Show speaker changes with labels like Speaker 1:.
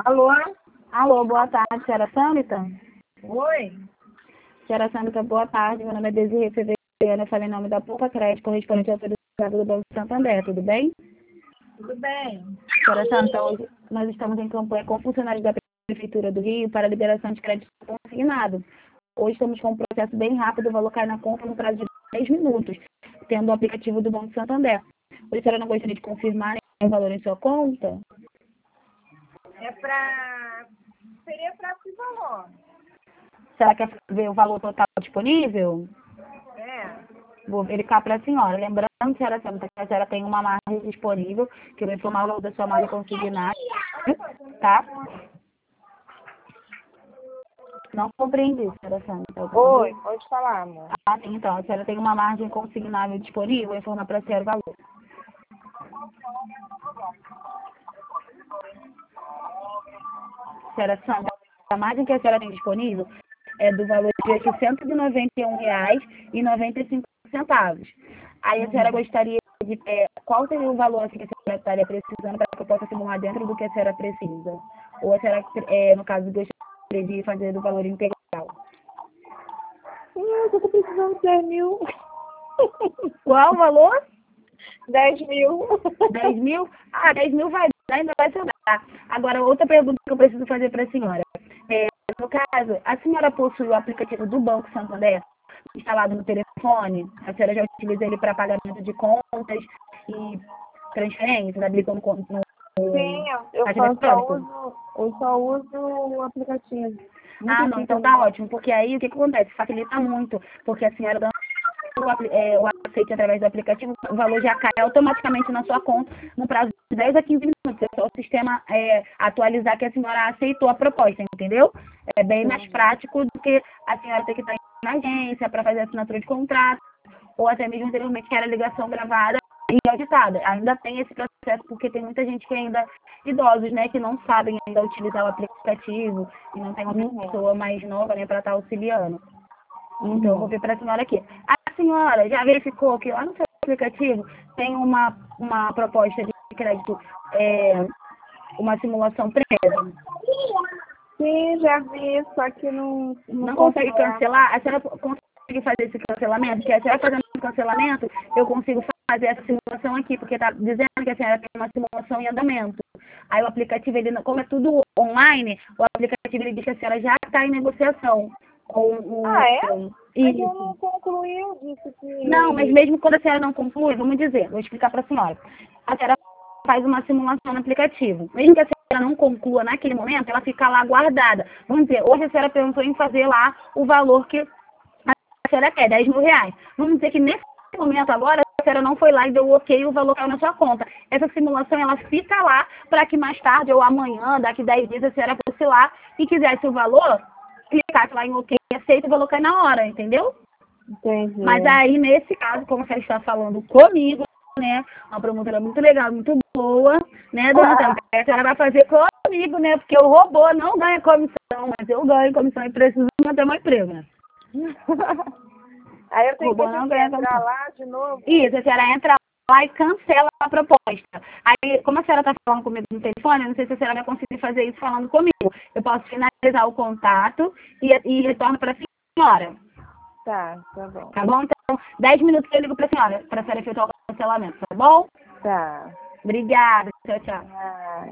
Speaker 1: Alô?
Speaker 2: Alô, boa tarde, senhora Sâmita?
Speaker 1: Oi?
Speaker 2: Senhora Sâmita, boa tarde. Meu nome é Desirê Severiano, eu falei em nome da Poupa Crédito, correspondente autorizado do Banco Santander, tudo bem?
Speaker 1: Tudo bem.
Speaker 2: Senhora Sâmita, hoje nós estamos em campanha com funcionários da Prefeitura do Rio para liberação de crédito consignado. Hoje estamos com um processo bem rápido, o valor cai na conta no prazo de 10 minutos, tendo o aplicativo do Banco Santander. Hoje a senhora não gostaria de confirmar o valor em sua conta?
Speaker 1: Seria para que valor?
Speaker 2: Será que quer ver o valor total disponível? Vou verificar para a senhora. Lembrando, senhora Sâmita, que a senhora tem uma margem disponível, que eu vou informar o valor da sua margem consignada, tá? Não compreendi, senhora Sâmita.
Speaker 1: Oi, pode falar, amor.
Speaker 2: Ah, sim, então. A senhora tem uma margem consignável disponível, vou informar para a senhora o valor. Senhora Sâmita, a margem que a senhora tem disponível é do valor de R$ 891,95. Aí a senhora gostaria de... qual seria o valor assim, que a senhora estaria precisando para que eu possa simular dentro do que a senhora precisa? Ou a senhora, no caso, gostaria de fazer do valor integral?
Speaker 1: Eu estou precisando de 10 mil.
Speaker 2: Qual o valor?
Speaker 1: 10 mil.
Speaker 2: 10 mil? Ah, 10 mil vai dar, ainda vai sobrar. Agora, outra pergunta que eu preciso fazer para a senhora. No caso, a senhora possui o aplicativo do Banco Santander instalado no telefone? A senhora já utiliza ele para pagamento de contas e transferências, habilitando no
Speaker 1: Sim, eu
Speaker 2: caixa eletrônico?
Speaker 1: só uso o aplicativo.
Speaker 2: Ah, não, então tá ótimo, porque aí o que acontece? Facilita muito, porque a senhora dá o aceite através do aplicativo, o valor já cai automaticamente na sua conta no prazo de 10 a 15 minutos. É só o sistema atualizar que a senhora aceitou a proposta, entendeu? É bem mais prático do que a senhora ter que estar na agência para fazer a assinatura de contrato, ou até mesmo anteriormente que era ligação gravada e auditada. Ainda tem esse processo, porque tem muita gente que ainda, idosos, né, que não sabem ainda utilizar o aplicativo e não tem uma pessoa mais nova, né, para estar auxiliando. Então, eu vou ver para a senhora aqui. A senhora já verificou que lá no seu aplicativo tem uma proposta de crédito, uma simulação prévia?
Speaker 1: Sim, já vi, só que não
Speaker 2: Consegue cancelar? A senhora consegue fazer esse cancelamento? Porque a senhora fazendo esse cancelamento, eu consigo fazer essa simulação aqui, porque está dizendo que a senhora tem uma simulação em andamento. Aí o aplicativo, ele, como é tudo online, o aplicativo ele diz que a senhora já está em negociação com o...
Speaker 1: Mas eu não concluí, eu disse que...
Speaker 2: Não, mas mesmo quando a senhora não conclui, vamos dizer, vou explicar para a senhora. A senhora faz uma simulação no aplicativo. Mesmo que a senhora não conclua naquele momento, ela fica lá guardada. Vamos dizer, hoje a senhora pensou em fazer lá o valor que a senhora quer, 10 mil reais. Vamos dizer que nesse momento agora, a senhora não foi lá e deu o ok e o valor caiu na sua conta. Essa simulação, ela fica lá para que mais tarde ou amanhã, daqui 10 dias, a senhora fosse lá e quisesse o valor, clicasse lá em ok e aceita, o valor cai na hora, entendeu?
Speaker 1: Entendi.
Speaker 2: Mas aí, nesse caso, como você está falando comigo, né, uma promotora muito legal, muito boa, né, dona Santa? A senhora vai fazer comigo, né, porque o robô não ganha comissão, mas eu ganho comissão e preciso manter meu emprego, né?
Speaker 1: Aí eu tenho que
Speaker 2: Não ganha
Speaker 1: entrar lá de novo?
Speaker 2: Isso, a senhora entra lá e cancela a proposta. Aí, como a senhora está falando comigo no telefone, eu não sei se a senhora vai conseguir fazer isso falando comigo. Eu posso finalizar o contato e retorno para a senhora.
Speaker 1: Tá bom.
Speaker 2: Tá bom? Então, 10 minutos eu ligo para a senhora efetuar o cancelamento, tá bom?
Speaker 1: Tá.
Speaker 2: Obrigada. Tchau, tchau.